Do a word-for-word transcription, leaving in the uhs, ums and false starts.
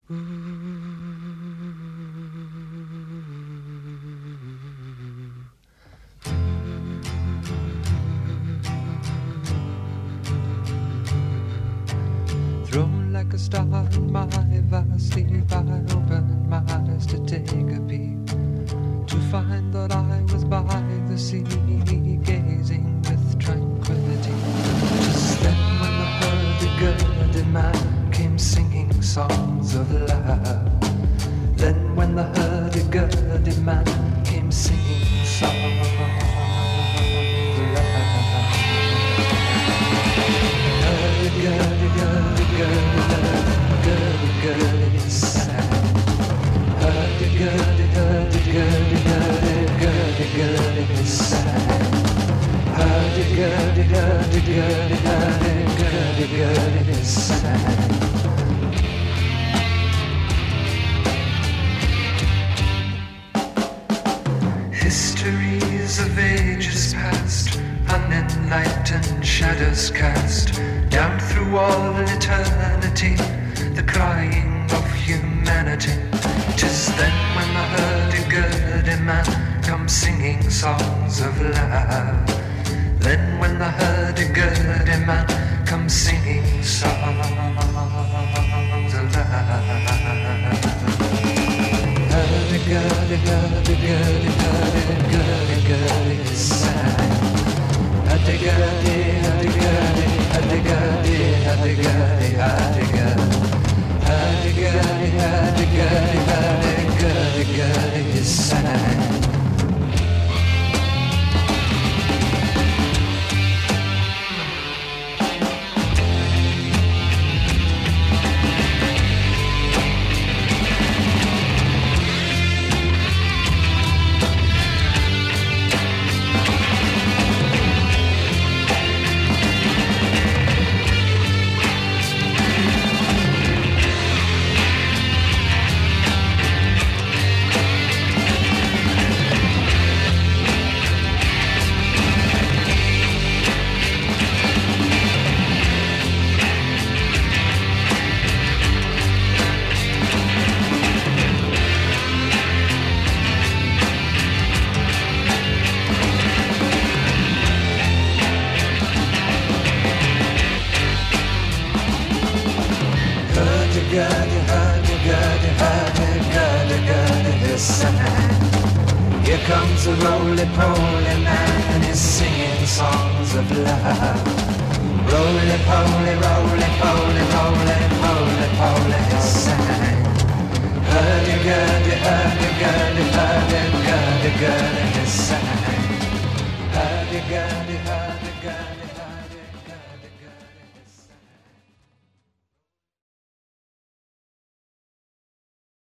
Thrown like a star in my vast sleep, I opened my eyes to take a peep, to find that I was by the sea, gazing with tranquility. Just then when the hurdy-gurdy man came singing songs of love, then when the hurdy-gurdy man came singing songs of love, hurdy-gurdy, hurdy-gurdy, hurdy-gurdy sang. Hurdy-gurdy, hurdy-gurdy, hurdy-gurdy sang. Hurdy-gurdy, hurdy-gurdy, hurdy-gurdy sang. Histories of ages past, unenlightened shadows cast down through all eternity, the crying of humanity. 'Tis then when the hurdy-gurdy man comes singing songs of love. Then when the hurdy-gurdy man comes singing songs of love. Hurdy-gurdy, hurdy-gurdy, hurdy-gurdy-gurdy sang. Hurdy-gurdy, hurdy-gurdy, hurdy-gurdy, hurdy-gurdy, hurdy-gurdy. Hurdy-gurdy, hurdy-gurdy, hurdy-gurdy-gurdy sang. Hurdy-gurdy, hurdy-gurdy, hurdy-gurdy-gurdy sang. Here comes a roly-poly man and he's singing songs of love. Roly-poly, roly-poly, roly-poly, poly he sang. Hurdy-gurdy, hurdy-gurdy, hurdy-gurdy-gurdy he sang. Hurdy-gurdy, hurdy-gurdy.